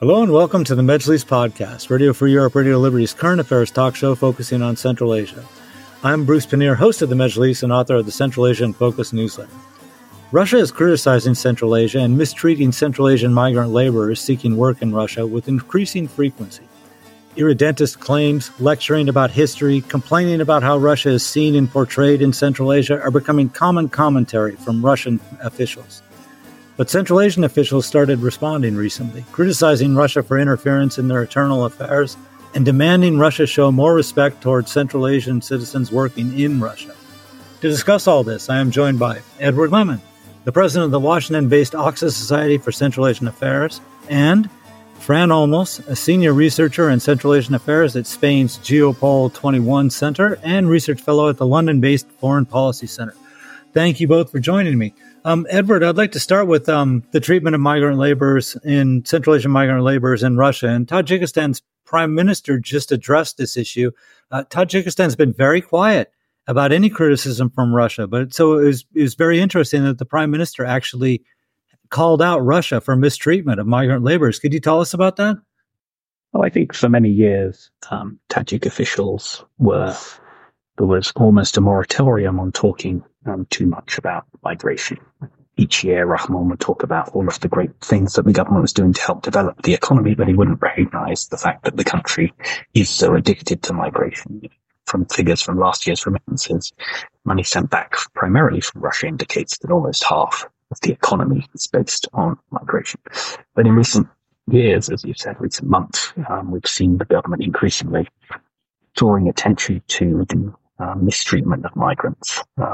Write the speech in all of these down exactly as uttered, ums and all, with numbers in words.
Hello and welcome to the Mejlis Podcast, Radio Free Europe, Radio Liberty's current affairs talk show focusing on Central Asia. I'm Bruce Pannier, host of the Mejlis and author of the Central Asia in Focus newsletter. Russia is criticizing Central Asia and mistreating Central Asian migrant laborers seeking work in Russia with increasing frequency. Irredentist claims, lecturing about history, complaining about how Russia is seen and portrayed in Central Asia are becoming common commentary from Russian officials. But Central Asian officials started responding recently, criticizing Russia for interference in their internal affairs and demanding Russia show more respect towards Central Asian citizens working in Russia. To discuss all this, I am joined by Edward Lemon, the president of the Washington-based Oxus Society for Central Asian Affairs, and Fran Olmos, a senior researcher in Central Asian Affairs at Spain's Geopol twenty-one Center and research fellow at the London-based Foreign Policy Center. Thank you both for joining me. Um, Edward, I'd like to start with um, the treatment of migrant laborers in Central Asian migrant laborers in Russia. And Tajikistan's prime minister just addressed this issue. Uh, Tajikistan's been very quiet about any criticism from Russia. But so it was, it was very interesting that the prime minister actually called out Russia for mistreatment of migrant laborers. Could you tell us about that? Well, I think for many years, um, Tajik officials were, there was almost a moratorium on talking um, too much about migration. Each year, Rahmon would talk about all of the great things that the government was doing to help develop the economy, but he wouldn't recognize the fact that the country is so addicted to migration. From figures from last year's remittances, money sent back primarily from Russia indicates that almost half of the economy is based on migration. But in recent years, as you said, recent months, um, we've seen the government increasingly drawing attention to the uh, mistreatment of migrants uh,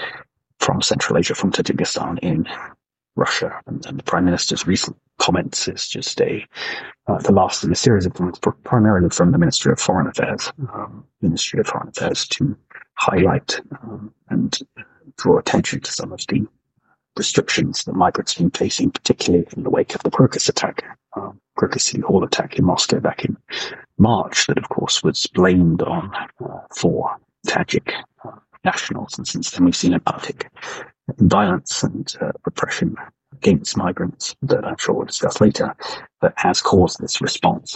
from Central Asia, from Tajikistan in Russia. And, and the Prime Minister's recent comments is just a uh, the last in a series of comments, primarily from the Ministry of Foreign Affairs, um, Ministry of Foreign Affairs, to highlight um, and draw attention to some of the restrictions that migrants have been facing, particularly in the wake of the Crocus attack, um, Crocus City Hall attack in Moscow back in March, that of course was blamed on uh, for Tajik uh, nationals. And since then we've seen an uptick in violence and uh, repression against migrants that I'm sure we'll discuss later, that has caused this response.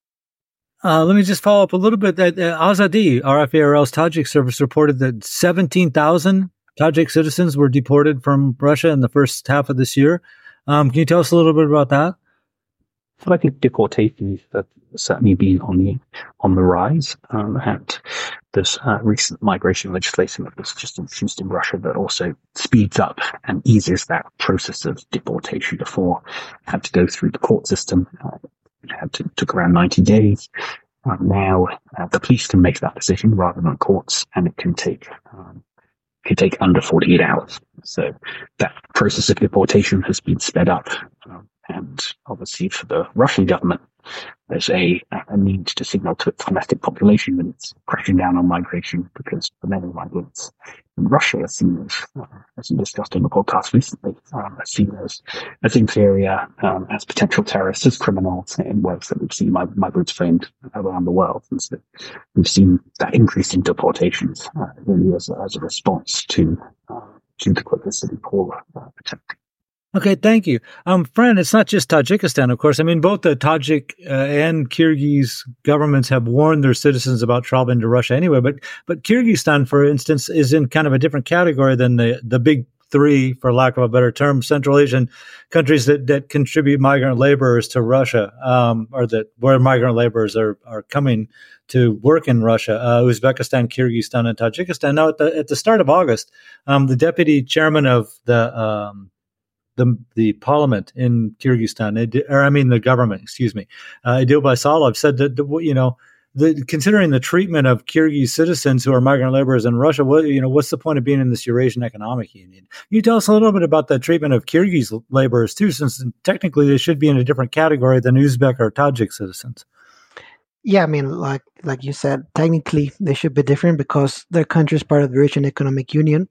Uh, let me just follow up a little bit. That uh, Azadi, R F A R L's Tajik service, reported that seventeen thousand Tajik citizens were deported from Russia in the first half of this year. Um, can you tell us a little bit about that? Well, I think deportations have certainly been on the on the rise, um, and this uh, recent migration legislation that was just introduced in Russia that also speeds up and eases that process of deportation. Before had to go through the court system, uh, it had to took around ninety days. Uh, now uh, the police can make that decision rather than courts, and it can take um, can take under forty-eight hours. So that process of deportation has been sped up. Um, and obviously for the Russian government, there's a, a need to signal to its domestic population that it's crashing down on migration, because the many migrants in Russia are seen as, uh, as we discussed on the podcast recently, um, are seen as, as inferior, um, as potential terrorists, as criminals, in ways that we've seen mig- migrants framed around the world. And so we've seen that increase in deportations uh, really as a, as a response to, uh, to the Crocus City Hall uh, attack. Okay, thank you. Um, Fran, it's not just Tajikistan, of course. I mean, both the Tajik uh, and Kyrgyz governments have warned their citizens about traveling to Russia anyway. But but Kyrgyzstan, for instance, is in kind of a different category than the, the big three, for lack of a better term, Central Asian countries that, that contribute migrant laborers to Russia, um, or that where migrant laborers are, are coming to work in Russia, uh, Uzbekistan, Kyrgyzstan, and Tajikistan. Now, at the, at the start of August, um, the deputy chairman of the um, the the parliament in Kyrgyzstan, or I mean the government, excuse me, uh, Idil Baysalov said that, you know, the, considering the treatment of Kyrgyz citizens who are migrant laborers in Russia, what, you know, what's the point of being in this Eurasian Economic Union? Can you tell us a little bit about the treatment of Kyrgyz laborers too, since technically they should be in a different category than Uzbek or Tajik citizens? Yeah, I mean, like like you said, technically they should be different because their country is part of the Eurasian Economic Union.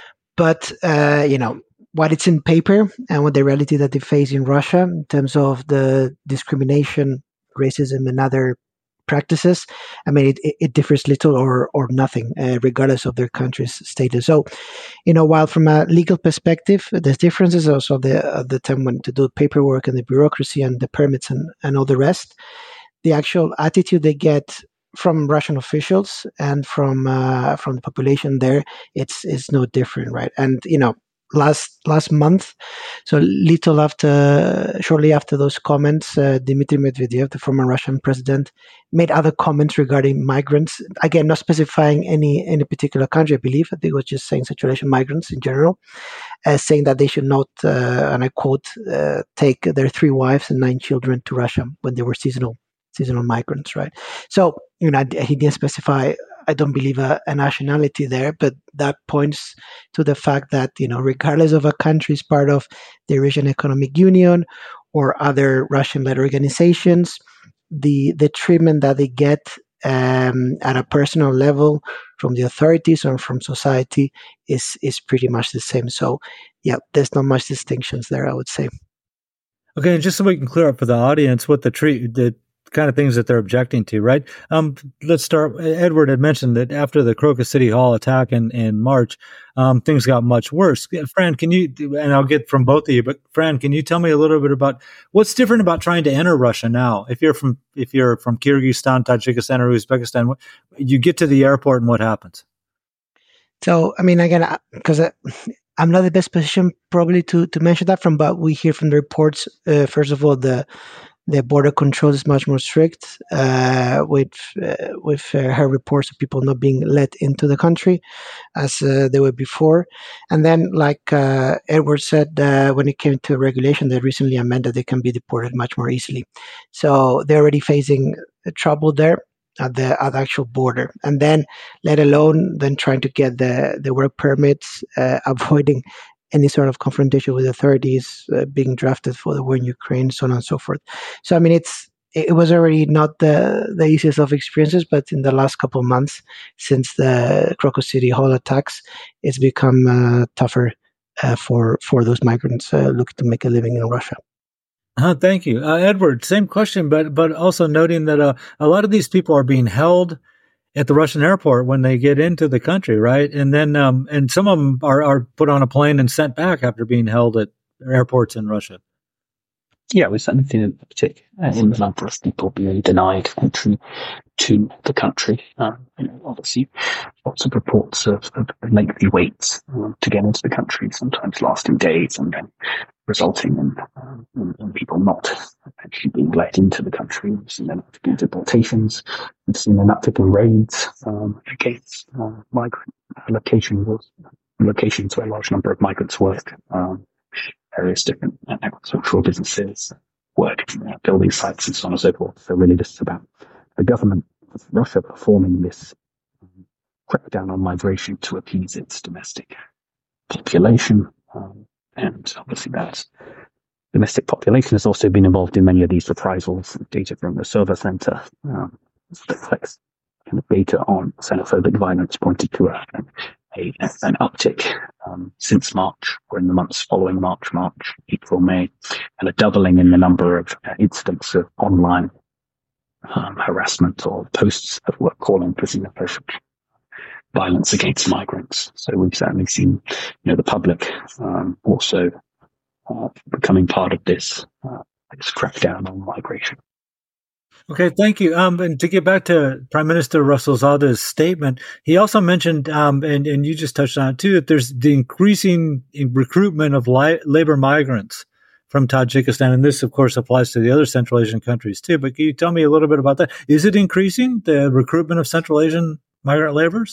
But, uh, you know, what it's in paper and what the reality that they face in Russia in terms of the discrimination, racism, and other practices, I mean, it, it differs little or, or nothing, uh, regardless of their country's status. So, you know, while from a legal perspective, there's differences also the, uh, the time when to do paperwork and the bureaucracy and the permits and, and all the rest, the actual attitude they get from Russian officials and from uh, from the population there, it's it's no different, right? And you know, last last month, so little after, shortly after those comments, uh, Dmitry Medvedev, the former Russian president, made other comments regarding migrants. Again, not specifying any any particular country, I believe. I think it was just saying Central migrants in general, uh, saying that they should not, uh, and I quote, uh, take their three wives and nine children to Russia when they were seasonal seasonal migrants, right? So, you know, he didn't specify, I don't believe, a, a nationality there, but that points to the fact that, you know, regardless of a country's part of the Eurasian Economic Union or other Russian-led organizations, the the treatment that they get um, at a personal level from the authorities or from society is is pretty much the same. So, yeah, there's not much distinctions there, I would say. Okay, and just so we can clear up for the audience what the treat the kind of things that they're objecting to, right? Um, let's start. Edward had mentioned that after the Crocus City Hall attack in, in March, um, things got much worse. Fran, can you, and I'll get from both of you, but Fran, can you tell me a little bit about what's different about trying to enter Russia now? If you're from, if you're from Kyrgyzstan, Tajikistan, or Uzbekistan, you get to the airport and what happens? So, I mean, again, because I'm not the best position probably to, to mention that from, but we hear from the reports, uh, first of all, the The border control is much more strict, uh, with uh, with uh, her reports of people not being let into the country as uh, they were before. And then, like uh, Edward said, uh, when it came to regulation, they recently amended they can be deported much more easily. So they're already facing trouble there at the at the actual border. And then, let alone then trying to get the, the work permits, uh, avoiding any sort of confrontation with authorities, uh, being drafted for the war in Ukraine, so on and so forth. So, I mean, it's it was already not the, the easiest of experiences, but in the last couple of months, since the Crocus City Hall attacks, it's become uh, tougher uh, for for those migrants uh, looking to make a living in Russia. Uh, thank you. Uh, Edward, same question, but but also noting that uh, a lot of these people are being held at the Russian airport when they get into the country, right? And then, um, and some of them are, are put on a plane and sent back after being held at airports in Russia. Yeah, we've certainly seen an uptick in the number of people being denied entry to the country. Um, you know, obviously, lots of reports of, of lengthy waits um, to get into the country, sometimes lasting days, and then resulting in, um, in, in people not actually being let into the country. We've seen an uptick in deportations. We've seen an uptick in raids um, against uh, migrant locations, locations where a large number of migrants work. Um, various different agricultural businesses, work, uh, building sites, and so on and so forth. So really this is about the government of Russia performing this um, crackdown on migration to appease its domestic population. Um, and obviously that domestic population has also been involved in many of these reprisals. Data from the Server Center um, that collects kind of data on xenophobic violence pointed to a, a, an uptick um, since March, or in the months following March, March, April, May, and a doubling in the number of uh, incidents of online um, harassment or posts that were calling for xenophobic violence against migrants. So we've certainly seen, you know, the public um, also uh, becoming part of this, uh, this crackdown on migration. Okay, thank you. Um, and to get back to Prime Minister Rasulzade's statement, he also mentioned, um, and, and you just touched on it too, that there's the increasing recruitment of li- labor migrants from Tajikistan. And this, of course, applies to the other Central Asian countries too. But can you tell me a little bit about that? Is it increasing, the recruitment of Central Asian migrant laborers?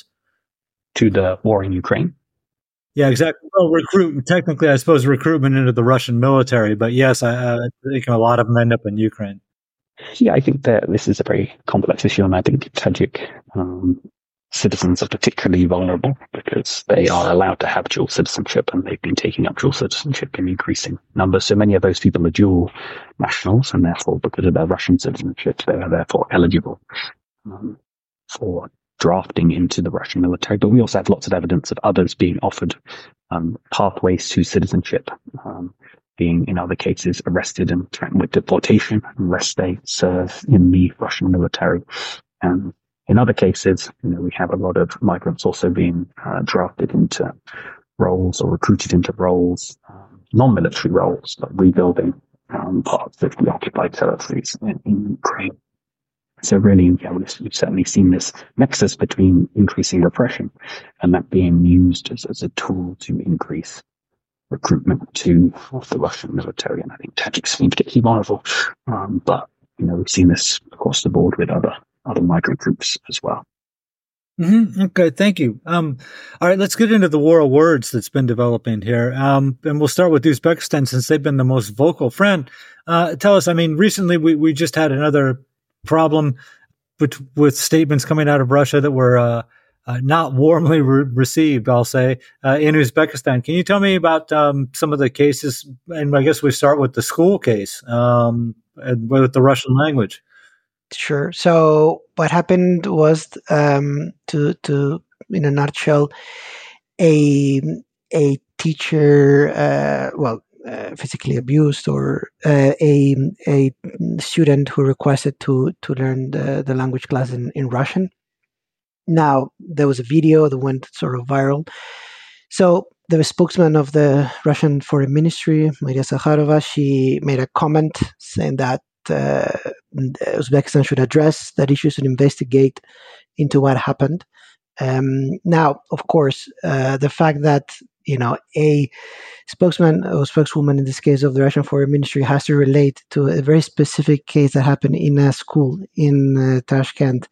To the war in Ukraine? Yeah, exactly. Well, recruit, technically, I suppose, recruitment into the Russian military. But yes, I, I think a lot of them end up in Ukraine. Yeah, I think that this is a very complex issue, and I think Tajik um, citizens are particularly vulnerable because they are allowed to have dual citizenship, and they've been taking up dual citizenship in increasing numbers. So many of those people are dual nationals, and therefore, because of their Russian citizenship, they are therefore eligible um, for drafting into the Russian military. But we also have lots of evidence of others being offered um, pathways to citizenship. Um, being in other cases arrested and threatened with deportation unless they serve in the Russian military. And in other cases, you know, we have a lot of migrants also being uh, drafted into roles or recruited into roles, um, non-military roles, like rebuilding um, parts of the occupied territories in, in Ukraine. So really, yeah, we've, we've certainly seen this nexus between increasing repression and that being used as, as a tool to increase recruitment to the Russian military. And I think Tajiks seem particularly vulnerable. Um, but, you know, we've seen this across the board with other, other migrant groups as well. Mm-hmm. Okay, thank you. Um, all right, let's get into the war of words that's been developing here. Um, and we'll start with Uzbekistan since they've been the most vocal. Fran, uh, tell us, I mean, recently we, we just had another problem with, with statements coming out of Russia that were uh, uh, not warmly re- received, I'll say, uh, in Uzbekistan. Can you tell me about um, some of the cases? And I guess we start with the school case um, and with the Russian language. Sure. So what happened was, um, to to in a nutshell, a a teacher, uh, well, uh, physically abused, or uh, a a student who requested to to learn the, the language class in, in Russian. Now there was a video that went sort of viral. So the spokesman of the Russian Foreign Ministry, Maria Zakharova, she made a comment saying that uh, Uzbekistan should address that issue and investigate into what happened. Um, now, of course, uh, the fact that, you know, a spokesman or spokeswoman in this case of the Russian Foreign Ministry has to relate to a very specific case that happened in a school in uh, Tashkent,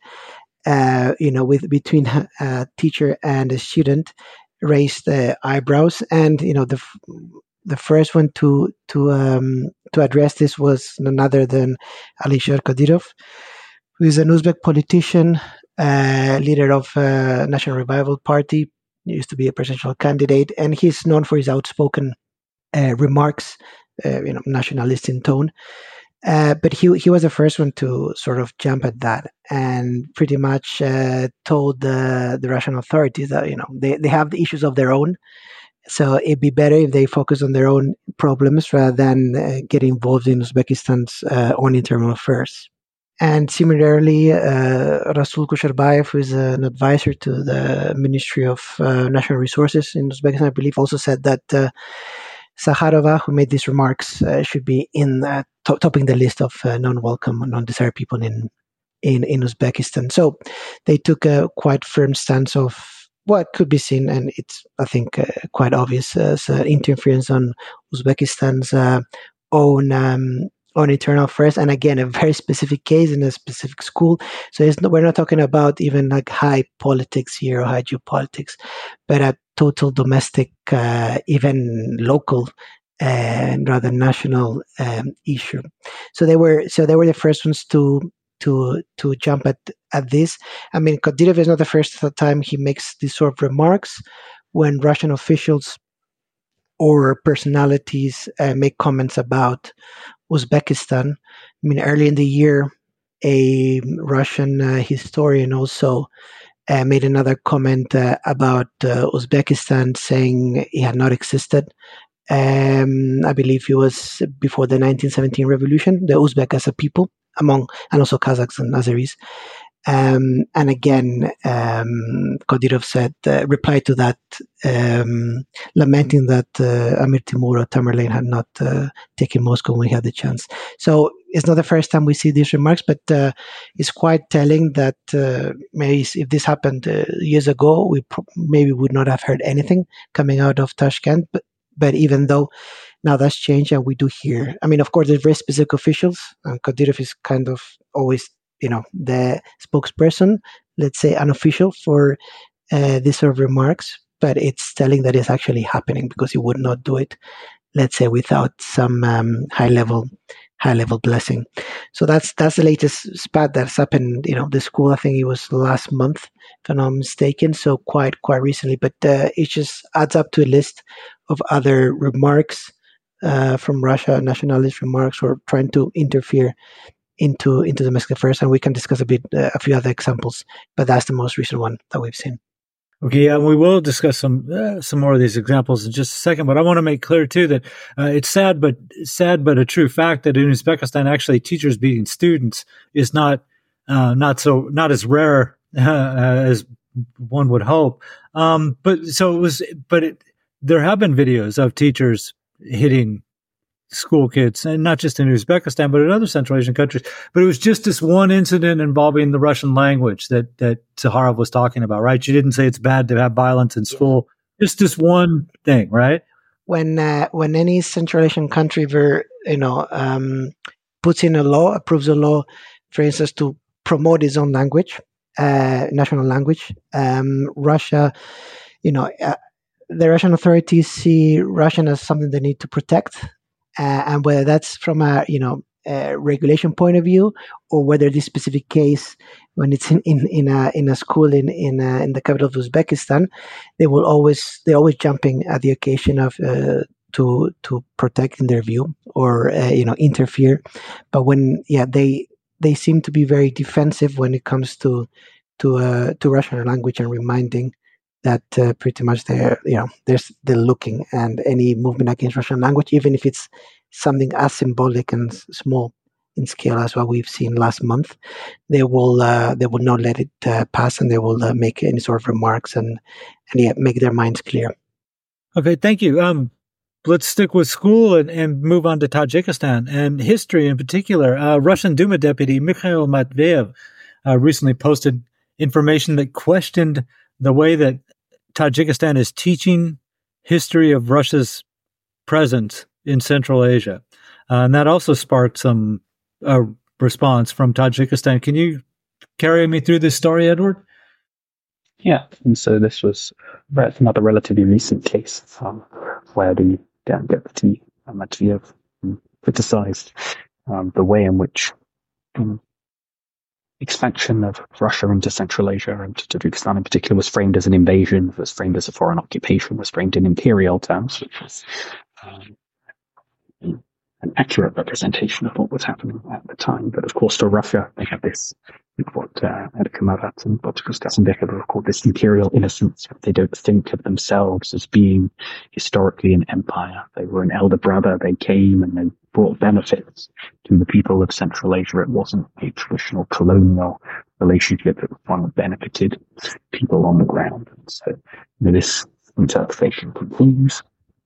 uh, you know, with between a teacher and a student, raised uh, eyebrows. And, you know, the the first one to to um, to address this was none other than Alisher Kadyrov, who is an Uzbek politician, uh, leader of uh, National Revival Party. He used to be a presidential candidate, and he's known for his outspoken uh, remarks, uh, you know, nationalist in tone. Uh, but he he was the first one to sort of jump at that and pretty much uh, told the the Russian authorities that, you know, they, they have the issues of their own. So it'd be better if they focus on their own problems rather than uh, get involved in Uzbekistan's uh, own internal affairs. And similarly, uh, Rasul Kusherbayev, who is an advisor to the Ministry of uh, National Resources in Uzbekistan, I believe, also said that uh, Zakharova, who made these remarks, uh, should be in uh, to- topping the list of uh, non-welcome, non-desired people in, in, in Uzbekistan. So they took a quite firm stance of what could be seen, and it's, I think, uh, quite obvious as uh, interference on Uzbekistan's uh, own um, own internal affairs, and again, a very specific case in a specific school. So it's no, we're not talking about even like high politics here or high geopolitics, but a total domestic, uh, even local, uh, and rather national um, issue. So they were so they were the first ones to. to to jump at, at this. I mean, Kadyrov is not the first time he makes these sort of remarks when Russian officials or personalities uh, make comments about Uzbekistan. I mean, early in the year, a Russian uh, historian also uh, made another comment uh, about uh, Uzbekistan, saying it had not existed. Um, I believe it was before the nineteen seventeen revolution, the Uzbek as a people, among, and also Kazakhs and Azeris. Um, and again, um, Kadyrov said, uh, replied to that, um, lamenting that uh, Amir Timur or Tamerlane had not uh, taken Moscow when he had the chance. So it's not the first time we see these remarks, but uh, it's quite telling that uh, maybe if this happened uh, years ago, we pro- maybe would not have heard anything coming out of Tashkent. But, but even though now that's changed, and we do hear, I mean, of course, there's very specific officials, and Kadyrov is kind of always, you know, the spokesperson, let's say unofficial for uh, these sort of remarks, but it's telling that it's actually happening, because he would not do it, let's say, without some um, high level, high level blessing. So that's that's the latest spat that's happened. You know, the school, I think it was last month, if I'm not mistaken. So quite quite recently, but uh, it just adds up to a list of other remarks uh, from Russia, nationalist remarks, or trying to interfere into into domestic affairs, and we can discuss a bit uh, a few other examples, but that's the most recent one that we've seen. Okay, yeah, we will discuss some uh, some more of these examples in just a second, but I want to make clear too that uh, it's sad, but sad, but a true fact that in Uzbekistan, actually, teachers beating students is not uh, not so not as rare uh, as one would hope. Um, but so it was, but it, there have been videos of teachers hitting school kids, and not just in Uzbekistan, but in other Central Asian countries. But it was just this one incident involving the Russian language that that Zaharov was talking about, right? She didn't say it's bad to have violence in school. Just this one thing, right? When uh, when any Central Asian country, ver, you know, um, puts in a law, approves a law, for instance, to promote its own language, uh, national language, um, Russia, you know, uh, the Russian authorities see Russian as something they need to protect. Uh, and whether that's from a you know a regulation point of view, or whether this specific case, when it's in, in, in a in a school in in, uh, in the capital of Uzbekistan, they will always they're always jumping at the occasion of uh, to to protect in their view or uh, you know interfere. But when yeah they they seem to be very defensive when it comes to to uh, to Russian language and reminding that uh, pretty much they're you know they're they're looking, and any movement against Russian language, even if it's something as symbolic and s- small in scale as what we've seen last month, they will uh, they will not let it uh, pass, and they will uh, make any sort of remarks and and yeah, make their minds clear. Okay, thank you. Um, let's stick with school and, and move on to Tajikistan and history in particular. Uh, Russian Duma deputy Mikhail Matveyev uh, recently posted information that questioned the way that Tajikistan is teaching history of Russia's presence in Central Asia. Uh, and that also sparked some uh, response from Tajikistan. Can you carry me through this story, Edward? Yeah, and so this was another relatively recent case um, where the um, deputy Matveyev um, criticized um, the way in which um, expansion of Russia into Central Asia and Tajikistan in particular was framed as an invasion, was framed as a foreign occupation, was framed in imperial terms, which was um, an accurate representation of what was happening at the time. But of course, to Russia, they have this, what uh, Edgar Marat and Boutros Becker have called this imperial innocence. They don't think of themselves as being historically an empire. They were an elder brother. They came and they brought benefits to the people of Central Asia. It wasn't a traditional colonial relationship. It was one that benefited people on the ground. And so you know, this interpretation continues.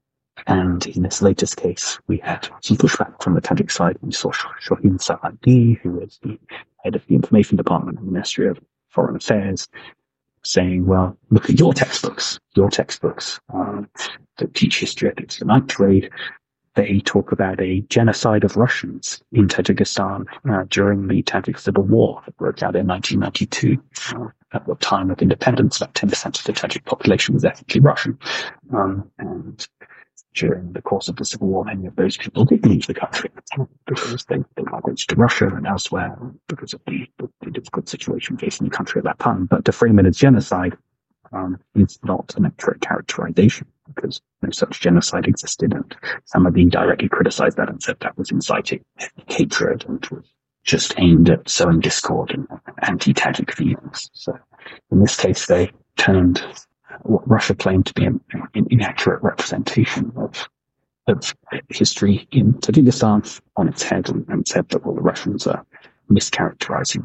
And in this latest case, we had some pushback from the Tajik side. We saw Shohin Sahadi, who was the head of the information department in the Ministry of Foreign Affairs, saying, well, look at your textbooks, your textbooks um, that teach history ethics and night trade. They talk about a genocide of Russians in Tajikistan uh, during the Tajik Civil War that broke out in nineteen ninety-two. Uh, at the time of independence, about ten percent of the Tajik population was ethnically Russian. Um, and during the course of the Civil War, many of those people did leave the country because they, they migrated to Russia and elsewhere because of the, the difficult situation facing the country at that time. But to frame it as genocide um, is not an accurate characterization because no such genocide existed, and some have been directly criticized that and said that was inciting hatred and was just aimed at sowing discord and anti-Tajik feelings. So in this case, they turned what Russia claimed to be an, an inaccurate representation of of history in Tajikistan on its head, and, and said that well, the Russians are mischaracterizing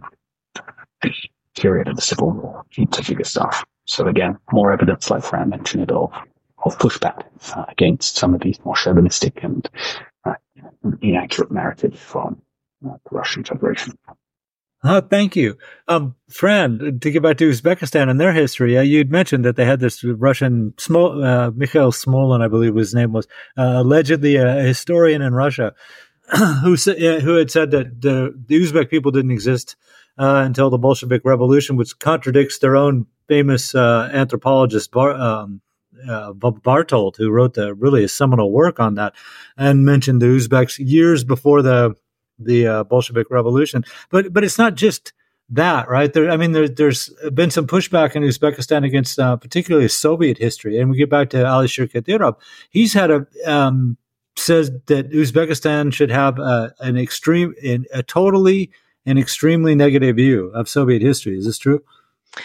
the period of the Civil War in Tajikistan. So again, more evidence, like Fran mentioned, of, of pushback uh, against some of these more chauvinistic and uh, inaccurate narratives from uh, the Russian Federation. Oh, thank you. Um, Fran, to get back to Uzbekistan and their history, uh, you'd mentioned that they had this Russian, Smol- uh, Mikhail Smolin, I believe his name was, uh, allegedly a historian in Russia, who, sa- uh, who had said that the, the Uzbek people didn't exist uh, until the Bolshevik Revolution, which contradicts their own famous uh, anthropologist, Bar- um, uh, Bartold, who wrote the, really a seminal work on that, and mentioned the Uzbeks years before the the uh, Bolshevik Revolution. But but it's not just that, right? There, I mean, there, there's been some pushback in Uzbekistan against uh, particularly Soviet history. And we get back to Alisher Kadyrov. He's had a um, says that Uzbekistan should have a, an extreme, a totally and extremely negative view of Soviet history. Is this true?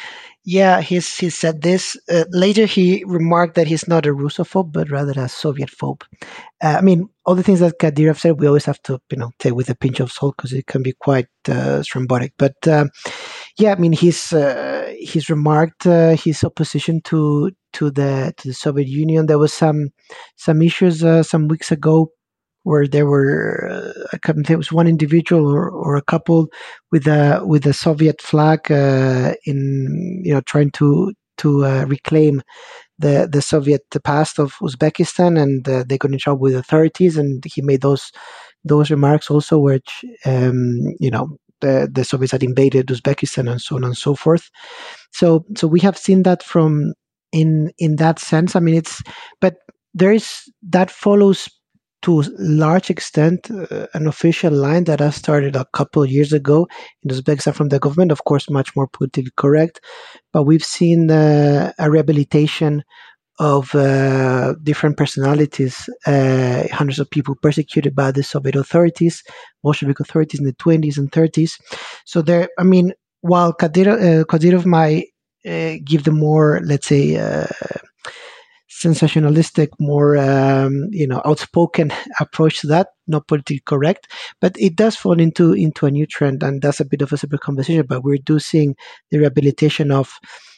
Yeah, he's he said this. Uh, later, he remarked that he's not a Russophobe, but rather a Soviet-phobe. Uh, I mean, all the things that Kadyrov said, we always have to, you know, take with a pinch of salt because it can be quite uh, thrombotic. But um, yeah, I mean, he's uh, he's remarked uh, his opposition to to the to the Soviet Union. There was some some issues uh, some weeks ago where there were uh, I can't think, it was one individual or, or a couple with a with a Soviet flag uh, in you know trying to to uh, reclaim the the Soviet past of Uzbekistan, and uh, they got in trouble with authorities, and he made those those remarks also, which um, you know the the Soviets had invaded Uzbekistan and so on and so forth. So so we have seen that from in in that sense. I mean, it's but there is that follows to a large extent uh, an official line that has started a couple of years ago in Uzbekistan from the government, of course, much more politically correct. But we've seen uh, a rehabilitation of uh, different personalities, uh, hundreds of people persecuted by the Soviet authorities, Bolshevik authorities in the twenties and thirties. So there, I mean, while Kadyrov, uh, Kadyrov might uh, give the more, let's say, uh, sensationalistic, more um, you know, outspoken approach to that, not politically correct, but it does fall into into a new trend, and that's a bit of a separate conversation. But we're do seeing the rehabilitation of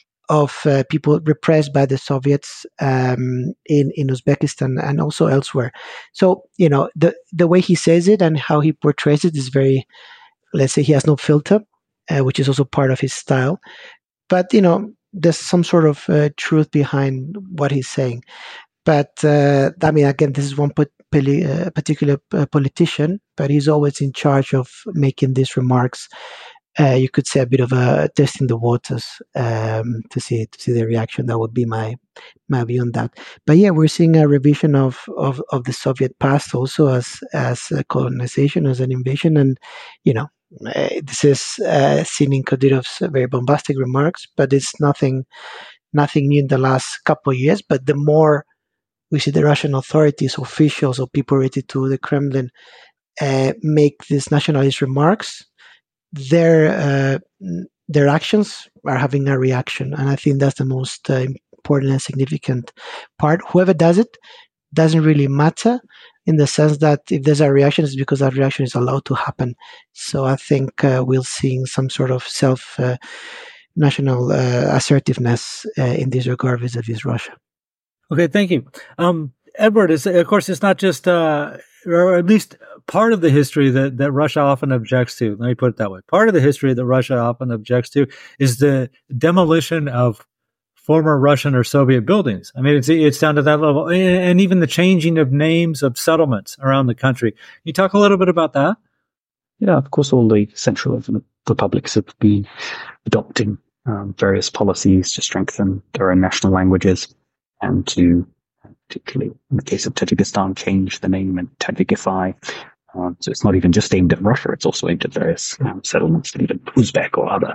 of uh, people repressed by the Soviets um, in in Uzbekistan and also elsewhere. So you know, the the way he says it and how he portrays it is very, let's say, he has no filter, uh, which is also part of his style. But you know, there's some sort of uh, truth behind what he's saying. But uh, I mean, again, this is one put, uh, particular uh, politician, but he's always in charge of making these remarks. Uh, you could say a bit of a testing the waters um, to see to see the reaction. That would be my my view on that. But yeah, we're seeing a revision of of, of the Soviet past also as as a colonization, as an invasion, and you know. Uh, this is uh, seen in Kadyrov's very bombastic remarks, but it's nothing, nothing new in the last couple of years. But the more we see the Russian authorities, officials, or people related to the Kremlin uh, make these nationalist remarks, their uh, their actions are having a reaction, and I think that's the most uh, important and significant part. Whoever does it doesn't really matter, in the sense that if there's a reaction, it's because that reaction is allowed to happen. So I think uh, we'll see some sort of self uh, national uh, assertiveness uh, in this regard vis-a-vis Russia. Okay, thank you. Um, Edward, is, of course, it's not just, uh, or at least part of the history that, that Russia often objects to. Let me put it that way. Part of the history that Russia often objects to is the demolition of former Russian or Soviet buildings. I mean, it's it's down to that level, and even the changing of names of settlements around the country. Can you talk a little bit about that? Yeah, of course, all the Central republics have been adopting um, various policies to strengthen their own national languages and to, particularly in the case of Tajikistan, change the name and Tajikify. Um, so it's not even just aimed at Russia, it's also aimed at various um, settlements, even Uzbek or other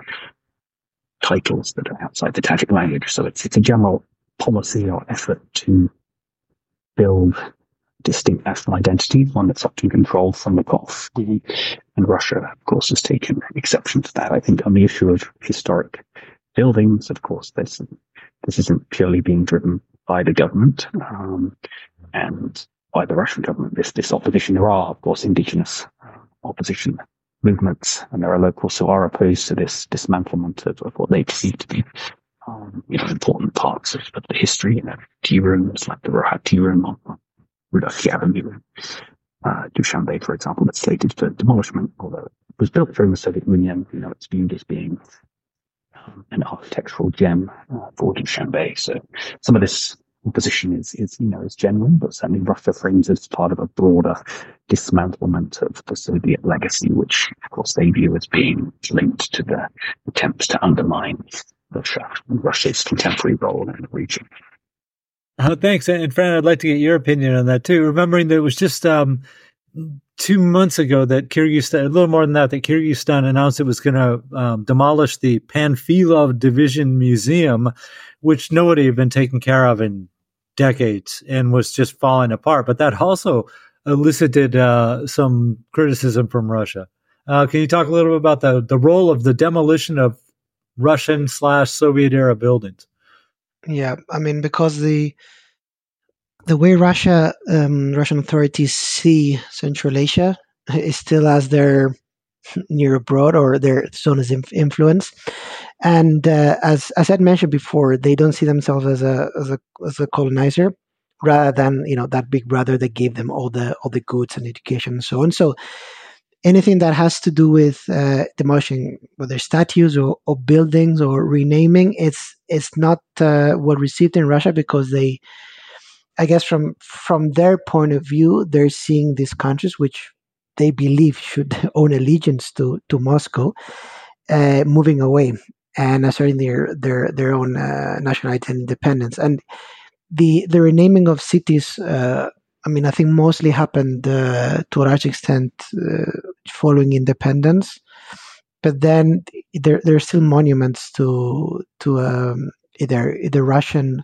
titles that are outside the Tajik language. So it's it's a general policy or effort to build distinct national identity, one that's often controlled from the off. And Russia, of course, has taken exception to that. I think on the issue of historic buildings, of course, this, this isn't purely being driven by the government um, and by the Russian government. This, this opposition, there are, of course, indigenous opposition movements, and there are locals who are opposed to this dismantlement of, of what they perceive to be, um, you know, important parts of, of the history. You know, tea rooms like the Rohat tea room on, on Rudolph Avenue, uh, Dushanbe, for example, that's slated for demolishment. Although it was built during the Soviet Union, you know, it's viewed as being um, an architectural gem uh, for Dushanbe. So some of this opposition is, is, you know, is genuine, but certainly Russia frames it as part of a broader dismantlement of the Soviet legacy, which, of course, they view as being linked to the attempts to undermine Russia and Russia's contemporary role in the region. Oh, thanks. And Fran, I'd like to get your opinion on that too. Remembering that it was just um, two months ago that Kyrgyzstan, a little more than that, that Kyrgyzstan announced it was going to um, demolish the Panfilov Division Museum, which nobody had been taking care of in decades and was just falling apart. But that also elicited uh, some criticism from Russia. Uh, can you talk a little bit about the, the role of the demolition of Russian slash Soviet era buildings. Yeah, I mean, because the the way Russia, um, Russian authorities see Central Asia is still as their near abroad or their zone of influence, and uh, as as I mentioned before, they don't see themselves as a as a as a colonizer, rather than you know that big brother that gave them all the all the goods and education and so on. So anything that has to do with uh, demolishing whether statues or, or buildings or renaming, it's it's not uh, well received in Russia, because they, I guess from from their point of view, they're seeing these countries which they believe should own allegiance to to Moscow, uh, moving away and asserting their their their own uh, nationality and independence. And the the renaming of cities, uh, I mean, I think mostly happened uh, to a large extent uh, following independence, but then there there are still monuments to to um, either either Russian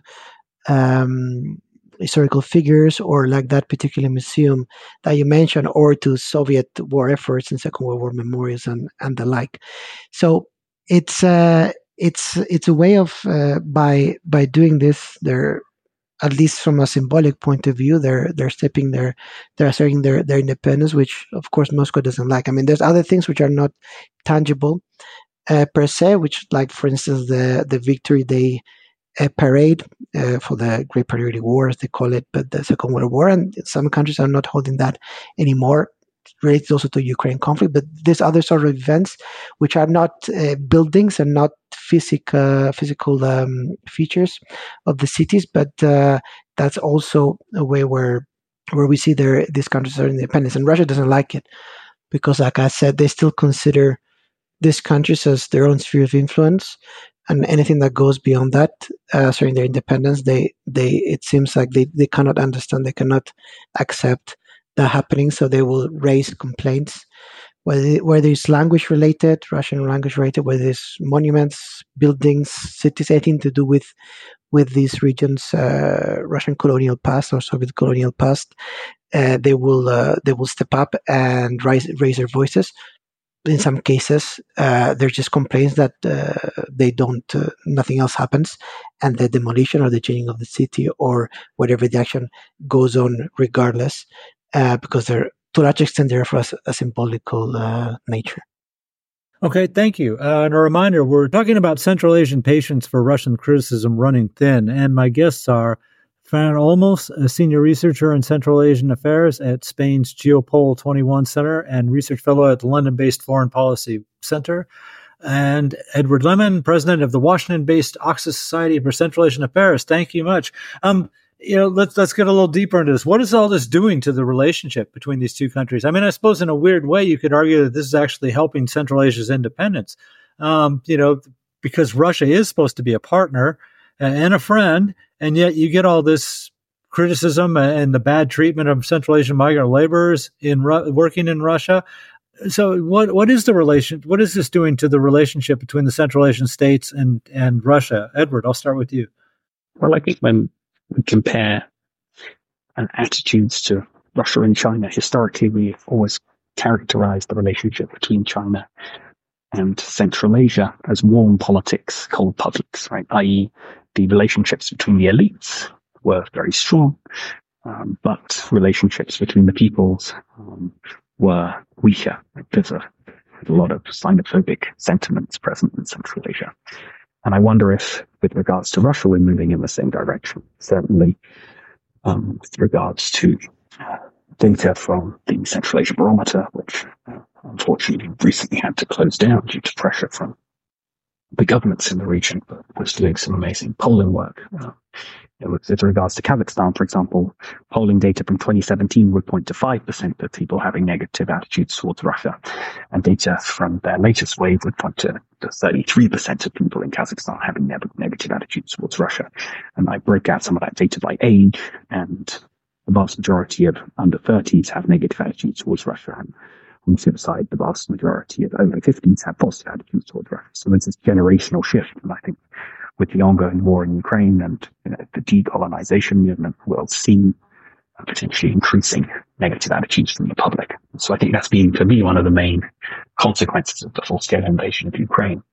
um, historical figures, or like that particular museum that you mentioned, or to Soviet war efforts and Second World War memorials and, and the like. So it's uh, it's it's a way of uh, by by doing this, they're, at least from a symbolic point of view, they're they're stepping their they're asserting their their independence, which of course Moscow doesn't like. I mean, there's other things which are not tangible uh, per se, which, like for instance, the the Victory Day a parade uh, for the Great Patriotic War, as they call it, but the Second World War, and some countries are not holding that anymore. Related also to Ukraine conflict, but there's other sort of events which are not uh, buildings and not physic, uh, physical um, features of the cities, but uh, that's also a way where where we see their these countries are independence, and Russia doesn't like it because, like I said, they still consider these countries as their own sphere of influence. And anything that goes beyond that, uh, asserting their independence, they, they it seems like they, they cannot understand, they cannot accept that happening. So they will raise complaints, whether whether it's language related, Russian language related, whether it's monuments, buildings, cities, anything to do with with these regions, uh, Russian colonial past or Soviet colonial past. Uh, they will uh, they will step up and raise raise their voices. In some cases, uh, there's just complaints that uh, they don't, uh, nothing else happens, and the demolition or the changing of the city or whatever the action goes on regardless, uh, because they're, to a large extent, they're for us a symbolical uh, nature. Okay, thank you. Uh, and a reminder, we're talking about Central Asian patience for Russian criticism running thin, and my guests are Fran Olmos, a senior researcher in Central Asian affairs at Spain's Geopol twenty-one Center and research fellow at the London-based Foreign Policy Center, and Edward Lemon, president of the Washington-based Oxus Society for Central Asian Affairs. Thank you much. Um, you know, let's let's get a little deeper into this. What is all this doing to the relationship between these two countries? I mean, I suppose in a weird way, you could argue that this is actually helping Central Asia's independence. Um, you know, because Russia is supposed to be a partner and a friend, and yet you get all this criticism and the bad treatment of Central Asian migrant laborers in working in Russia. So what what is the relation? What is this doing to the relationship between the Central Asian states and, and Russia? Edward, I'll start with you. Well, I think when we compare uh, attitudes to Russia and China, historically we've always characterized the relationship between China and Central Asia as warm politics, cold publics, right? that is, the relationships between the elites were very strong, um, but relationships between the peoples um, were weaker. Right? There's a, a lot of xenophobic sentiments present in Central Asia. And I wonder if, with regards to Russia, we're moving in the same direction. Certainly, um, with regards to uh, data from the Central Asia Barometer, which uh, unfortunately recently had to close down due to pressure from the governments in the region, but was doing some amazing polling work. Uh, with regards to Kazakhstan, for example, polling data from twenty seventeen would point to five percent of people having negative attitudes towards Russia, and data from their latest wave would point to, to thirty-three percent of people in Kazakhstan having ne- negative attitudes towards Russia. And I broke out some of that data by age, and the vast majority of under thirties have negative attitudes towards Russia. And on the flip side, the vast majority of over fifties have positive attitudes towards Russia. So there's this generational shift, and I think with the ongoing war in Ukraine and you know, the decolonization movement, we'll see potentially increasing negative attitudes from the public. So I think that's been, for me, one of the main consequences of the full-scale invasion of Ukraine.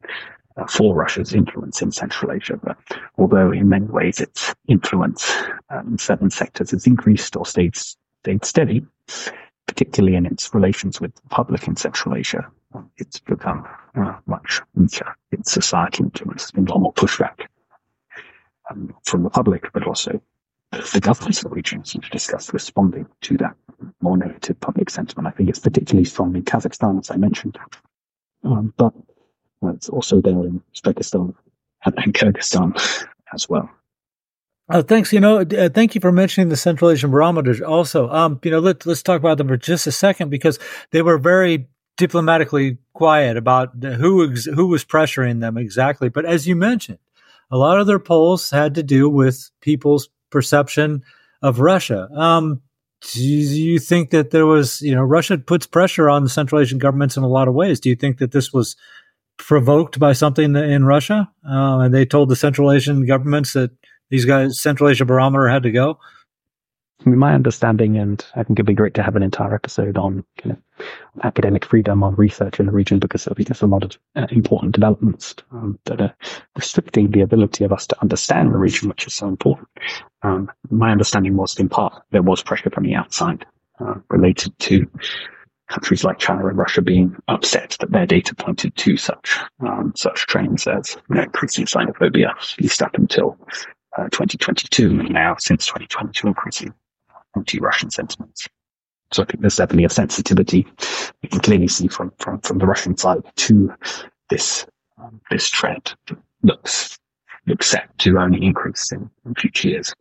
uh, for Russia's influence in Central Asia. But although in many ways its influence uh, in certain sectors has increased or stayed, stayed steady, particularly in its relations with the public in Central Asia, it's become uh, much weaker. Its societal influence has been a lot more pushback um, from the public, but also the governments of the region, as we've discussed, responding to that more negative public sentiment. I think it's particularly strong in Kazakhstan, as I mentioned, um, but uh, it's also there in Uzbekistan and, and Kyrgyzstan as well. Oh, thanks. You know, uh, thank you for mentioning the Central Asian barometers. Also, um, you know, let, let's talk about them for just a second, because they were very diplomatically quiet about who ex- who was pressuring them exactly. But as you mentioned, a lot of their polls had to do with people's perception of Russia. Um, do you think that there was, you know, Russia puts pressure on the Central Asian governments in a lot of ways. Do you think that this was provoked by something in Russia? Uh, and they told the Central Asian governments that these guys, Central Asia Barometer, had to go? I mean, my understanding, and I think it'd be great to have an entire episode on kind of academic freedom on research in the region, because I think there's a lot of uh, important developments um, that are restricting the ability of us to understand the region, which is so important. Um, my understanding was, in part, there was pressure from the outside uh, related to countries like China and Russia being upset that their data pointed to such um, such trends as, you know, increasing xenophobia, at least up until uh, twenty twenty-two, and now since twenty twenty-two, increasing anti-Russian sentiments. So I think there's definitely a sensitivity you can clearly see from from, from the Russian side to this um, this trend that looks looks set to only increase in, in future years.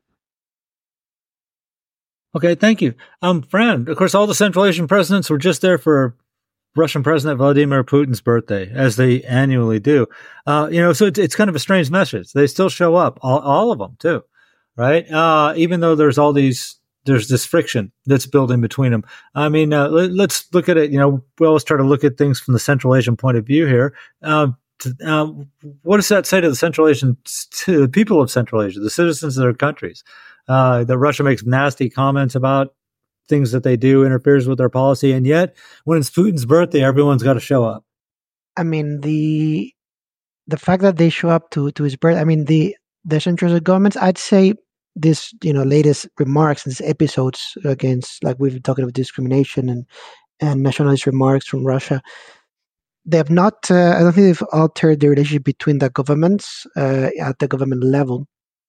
Okay, thank you. Um, Fran, of course, all the Central Asian presidents were just there for Russian President Vladimir Putin's birthday, as they annually do. Uh, you know, so it's, it's kind of a strange message. They still show up, all, all of them too, right? Uh, even though there's all these, there's this friction that's building between them. I mean, uh, let, let's look at it. You know, we always try to look at things from the Central Asian point of view here. Uh, to, uh, what does that say to the Central Asian, to the people of Central Asia, the citizens of their countries? Uh, that Russia makes nasty comments about things that they do, interferes with their policy, and yet when it's Putin's birthday, everyone's got to show up. I mean, the the fact that they show up to, to his birth, I mean, the the central governments, I'd say this, you know, latest remarks in these episodes against, like we've been talking about discrimination and, and nationalist remarks from Russia, they have not, uh, I don't think they've altered the relationship between the governments uh, at the government level.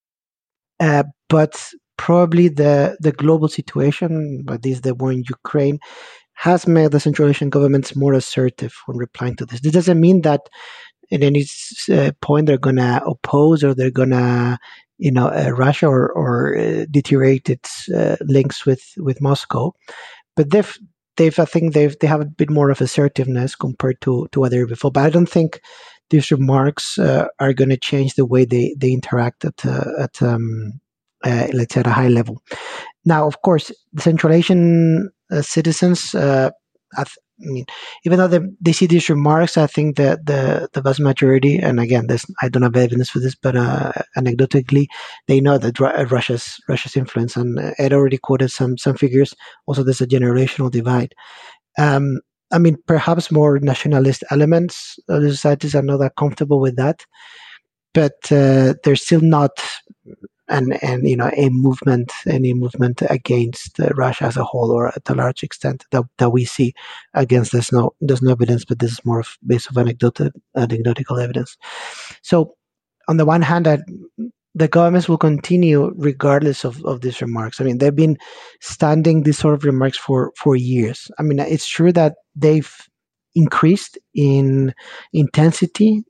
Uh, but probably the, the global situation, but this the war in Ukraine, has made the Central Asian governments more assertive when replying to this. This doesn't mean that at any uh, point they're going to oppose or they're going to, you know, uh, Russia or, or uh, deteriorate its uh, links with, with Moscow. But they've, they've, I think they've, they have a bit more of assertiveness compared to, to what they were before. But I don't think these remarks uh, are going to change the way they, they interact at, uh, at um, uh, let's say, at a high level. Now, of course, the Central Asian uh, citizens, uh, I, th- I mean, even though they, they see these remarks, I think that the, the vast majority, and again, this, I don't have evidence for this, but uh, anecdotally, they know that Ru- Russia's Russia's influence, and Ed already quoted some some figures. Also, there's a generational divide. Um, I mean, perhaps more nationalist elements of the societies are not that comfortable with that, but uh, they're still not, and and you know, a movement, any movement against uh, Russia as a whole, or at a large extent that that we see against. There's no there's no evidence, but this is more of based of anecdotal anecdotal evidence. So, on the one hand, I, the governments will continue regardless of, of these remarks. I mean, they've been standing these sort of remarks for, for years. I mean, it's true that they've increased in intensity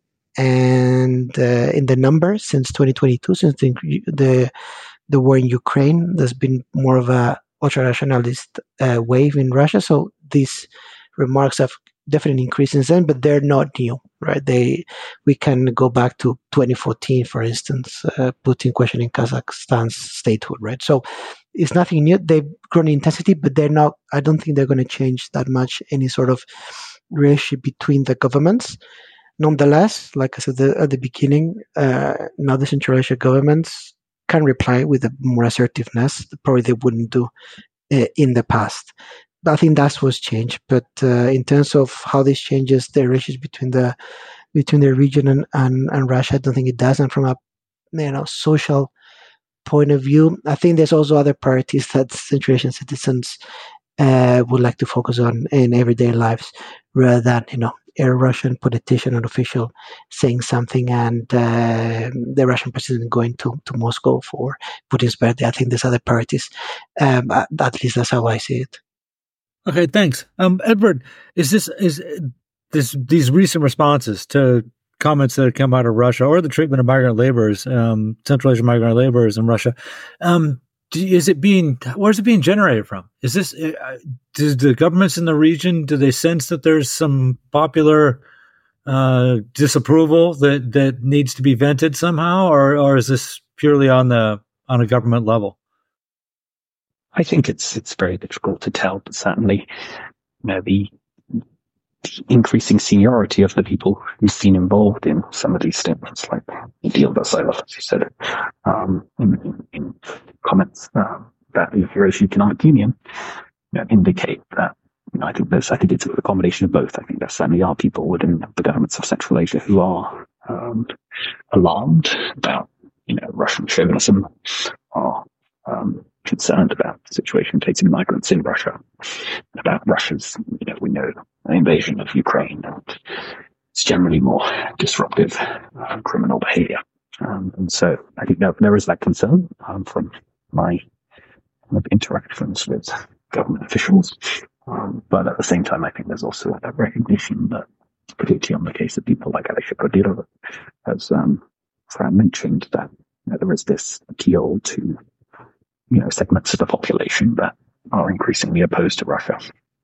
and uh, in the numbers since twenty twenty-two, since the, the the war in Ukraine. There's been more of a ultra-nationalist uh, wave in Russia. So these remarks have definitely increased since then, but they're not new, right? They we can go back to twenty fourteen, for instance, uh, Putin questioning Kazakhstan's statehood, right? So it's nothing new. They've grown in intensity, but they're not. I don't think they're going to change that much any sort of relationship between the governments. Nonetheless, like I said the, at the beginning, uh, now the Central Asia governments can reply with a more assertiveness, probably they wouldn't do uh, in the past. I think that's what's changed. But uh, in terms of how this changes the relationship between the between the region and, and, and Russia. I don't think it does. And from a you know social point of view, I think there's also other priorities that Central Asian citizens uh, would like to focus on in everyday lives, rather than you know a Russian politician or official saying something and uh, the Russian president going to, to Moscow for Putin's birthday. I think there's other priorities. Um, at least that's how I see it. Okay, thanks. Um, Edward, is this is this these recent responses to comments that have come out of Russia or the treatment of migrant laborers, um, Central Asian migrant laborers in Russia, um, do, is it being, where's it being generated from? Is this, uh, do the governments in the region, do they sense that there's some popular uh, disapproval that, that needs to be vented somehow, or or is this purely on the on a government level? I think it's it's very difficult to tell, but certainly, you know, the, the increasing seniority of the people who've been involved in some of these statements, like Idil Basailov, as you said, um, in, in, in comments um, about the Eurasian Economic Union, you know, indicate that. You know, I think there's, I think it's a combination of both. I think there certainly are people within the governments of Central Asia who are um, alarmed about, you know, Russian chauvinism, are um, concerned about the situation facing migrants in Russia, about Russia's, you know, we know, invasion of Ukraine, and it's generally more disruptive uh, criminal behavior. Um, and so I think that there is that concern um, from my kind of interactions with government officials. Um, but at the same time, I think there's also a recognition that, particularly on the case of people like Alisher Kadyrov, as um, Fran mentioned, that you know, there is this appeal to you know segments of the population that are increasingly opposed to Russia,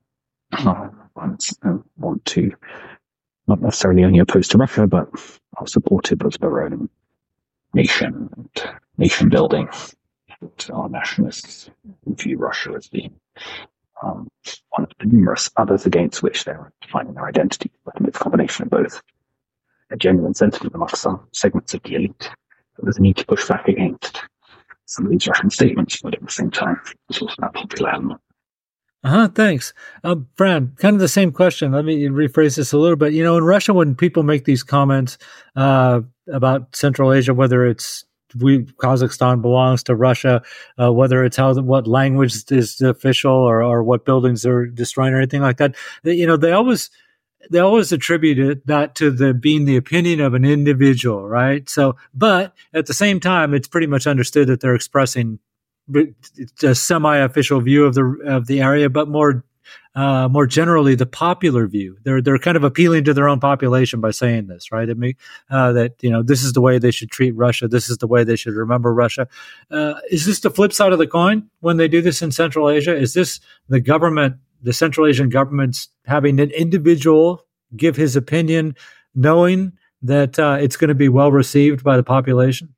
uh, and uh, want to not necessarily only opposed to Russia, but are supportive of their own nation and nation building. And are nationalists who view Russia as being Um, one of the numerous others against which they're defining their identity. I think it's a combination of both a genuine sentiment amongst some segments of the elite. So there's a need to push back against some of these Russian statements, but at the same time, there's also that popular element. Uh-huh, thanks. Uh, Fran, kind of the same question. Let me rephrase this a little bit. You know, in Russia, when people make these comments uh, about Central Asia, whether it's we Kazakhstan belongs to Russia, uh, whether it's how what language is the official or, or what buildings are destroying or anything like that, you know, they always they always attributed that to the being the opinion of an individual, right? So, but at the same time, it's pretty much understood that they're expressing a semi-official view of the of the area, but more uh, more generally the popular view. They're they're kind of appealing to their own population by saying this, right? It may, uh, that you know this is the way they should treat Russia. This is the way they should remember Russia. Uh, is this the flip side of the coin when they do this in Central Asia? Is this the government, the Central Asian governments, having an individual give his opinion, knowing that uh, it's going to be well received by the population?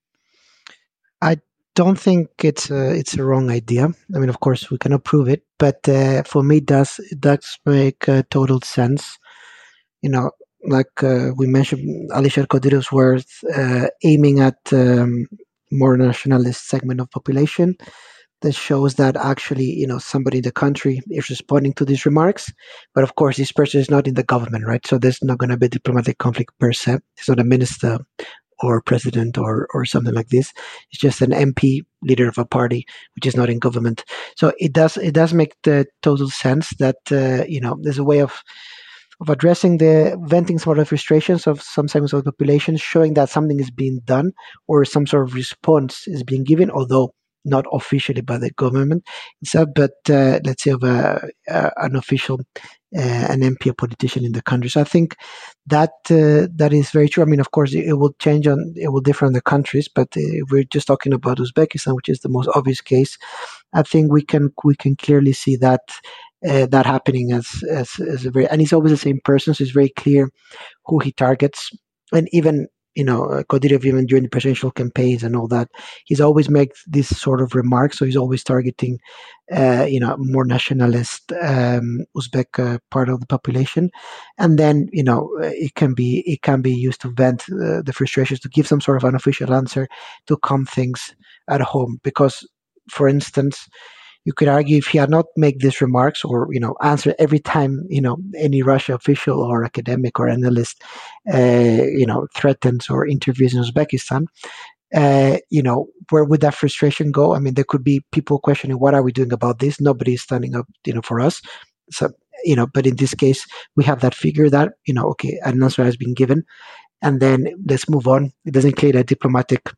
I don't think it's a, it's a wrong idea. I mean, of course, we cannot prove it, but uh, for me, it does it does make uh, total sense. You know, like uh, we mentioned, Alisher Kadyrov's words uh, aiming at um, more nationalist segment of population. That shows that actually, you know, somebody in the country is responding to these remarks. But of course, this person is not in the government, right? So there's not going to be a diplomatic conflict per se. It's not a minister or president or or something like this. It's just an M P, leader of a party, which is not in government. So it does it does make the total sense that uh, you know there's a way of of addressing the venting some of the frustrations of some segments of the population, showing that something is being done or some sort of response is being given, although not officially by the government itself, but uh, let's say of a, uh, an official, uh, an M P, a politician in the country. So I think that uh, that is very true. I mean, of course, it, it will change on, it will differ in the countries, but uh, if we're just talking about Uzbekistan, which is the most obvious case, I think we can we can clearly see that uh, that happening as as, as a very, and he's always the same person, so it's very clear who he targets, and even. You know, Kadyrov, even during the presidential campaigns and all that, he's always made this sort of remarks. So he's always targeting, uh, you know, more nationalist um, Uzbek uh, part of the population, and then you know it can be it can be used to vent uh, the frustrations, to give some sort of unofficial answer, to calm things at home. Because, for instance, you could argue if he had not made these remarks or, you know, answer every time, you know, any Russia official or academic or analyst, uh, you know, threatens or interviews in Uzbekistan, uh, you know, where would that frustration go? I mean, there could be people questioning, what are we doing about this? Nobody is standing up, you know, for us. So, you know, but in this case, we have that figure that, you know, okay, an answer has been given, and then let's move on. It doesn't create a diplomatic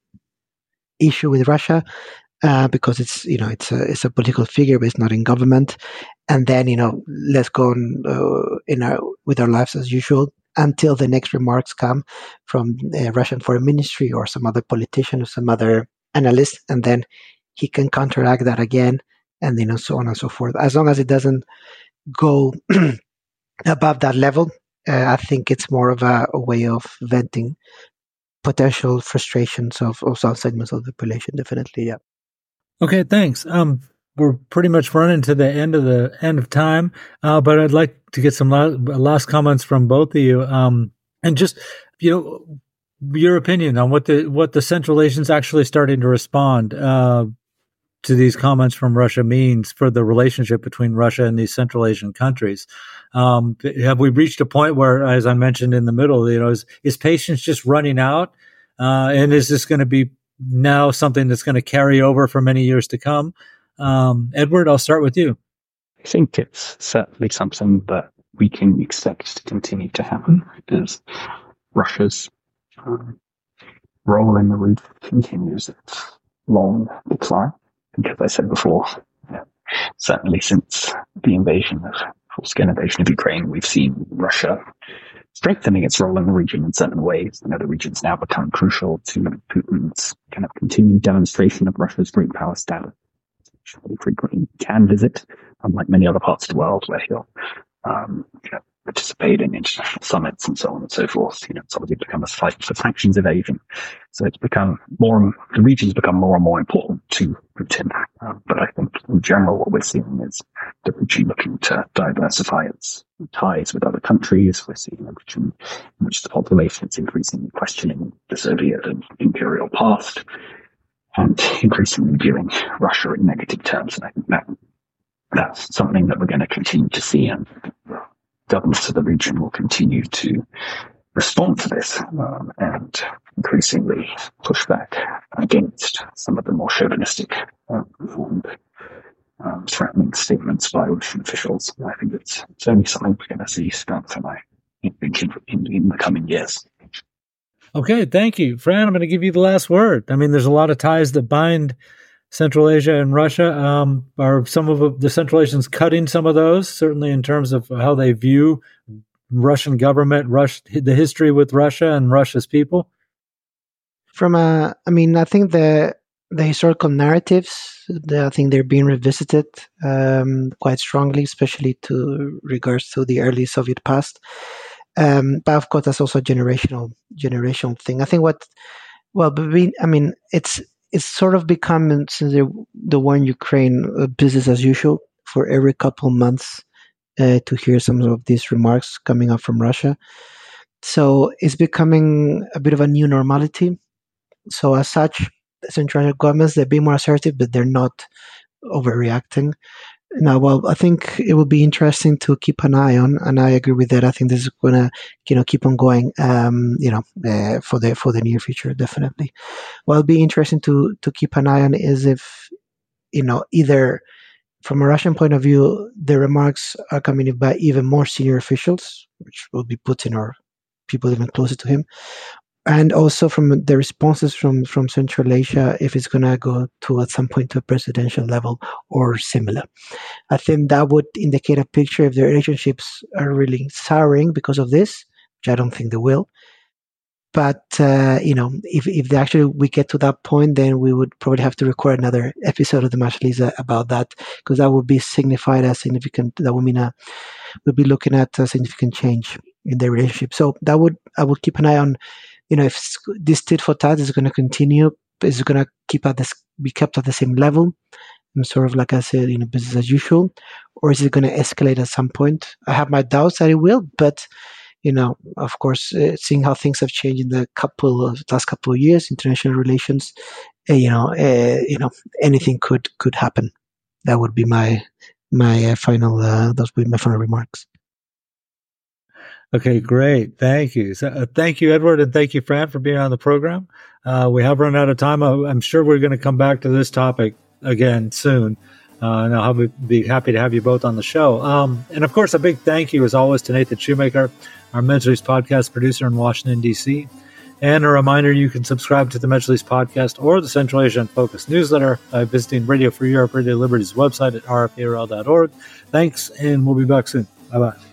issue with Russia. Uh, because it's, you know, it's a it's a political figure, but it's not in government. And then, you know, let's go on uh, in our with our lives as usual until the next remarks come from the Russian Foreign Ministry or some other politician or some other analyst, and then he can counteract that again, and you know, so on and so forth. As long as it doesn't go above that level, uh, I think it's more of a, a way of venting potential frustrations of, of some segments of the population. Definitely, yeah. Okay, thanks. Um, we're pretty much running to the end of the end of time, uh, but I'd like to get some last comments from both of you, um, and just, you know, your opinion on what the what the Central Asians actually starting to respond uh, to these comments from Russia means for the relationship between Russia and these Central Asian countries. Um, have we reached a point where, as I mentioned in the middle, you know, is, is patience just running out, uh, and is this going to be now something that's going to carry over for many years to come? Um, Edward, I'll start with you. I think it's certainly something that we can expect to continue to happen as Russia's um, role in the region continues its long decline. And as I said before, yeah, certainly since the invasion of full-scale invasion of Ukraine, we've seen Russia strengthening its role in the region in certain ways. You know, the region's now become crucial to Putin's kind of continued demonstration of Russia's great power status. He frequently can visit, unlike many other parts of the world where he'll um, you know, participate in international summits and so on and so forth. You know, it's obviously become a fight for sanctions evasion. So it's become more, the region's become more and more important to Putin. Um, but I think in general what we're seeing is the region looking to diversify its ties with other countries. We're seeing a region in which the population is increasingly questioning the Soviet and imperial past and increasingly viewing Russia in negative terms. And I think that that's something that we're going to continue to see, and governments of the region will continue to respond to this um, and increasingly push back against some of the more chauvinistic um, and um, threatening statements by Russian officials. And I think it's, it's only something we're going to see strengthen, I think, in, in, in the coming years. Okay, thank you. Fran, I'm going to give you the last word. I mean, there's a lot of ties that bind Central Asia and Russia. Um, are some of the Central Asians cutting some of those, certainly in terms of how they view Russian government, Rush, the history with Russia and Russia's people? From a, I mean, I think the the historical narratives, the, I think they're being revisited um, quite strongly, especially to regards to the early Soviet past. Um, but of course, that's also a generational generational thing. I think what, well, but we, I mean, it's it's sort of become, since the, the war in Ukraine, uh, business as usual for every couple months uh, to hear some of these remarks coming up from Russia. So it's becoming a bit of a new normality. So as such, central governments, they're being more assertive, but they're not overreacting. Now, well, I think it will be interesting to keep an eye on, and I agree with that. I think this is going to, you know, keep on going, um, you know, uh, for the for the near future, definitely. What will be interesting to to keep an eye on is if, you know, either from a Russian point of view, the remarks are coming by even more senior officials, which will be Putin or people even closer to him, and also from the responses from, from Central Asia, if it's going to go to at some point to a presidential level or similar. I think that would indicate a picture if the relationships are really souring because of this, which I don't think they will. But, uh, you know, if, if they actually we get to that point, then we would probably have to record another episode of the Majlis about that, because that would be signified as significant. That would mean a, we'll be looking at a significant change in their relationship. So that would, I would keep an eye on, you know, if this tit for tat is going to continue, is it going to keep at this, be kept at the same level, and sort of like I said, you know, business as usual, or is it going to escalate at some point? I have my doubts that it will, but you know, of course, uh, seeing how things have changed in the couple of last couple of years, international relations, uh, you know, uh, you know, anything could could happen. that would be my my uh, final. Uh, those would be my final remarks. Okay, great. Thank you. So, uh, thank you, Edward, and thank you, Fran, for being on the program. Uh, we have run out of time. I, I'm sure we're going to come back to this topic again soon. Uh, and I'll be happy to have you both on the show. Um, and of course, a big thank you, as always, to Nathan Shoemaker, our Majlis podcast producer in Washington, D C. And a reminder, you can subscribe to the Majlis podcast or the Central Asia Focus newsletter by visiting Radio Free Europe, Radio Liberty's website at r f a r l dot org. Thanks, and we'll be back soon. Bye-bye.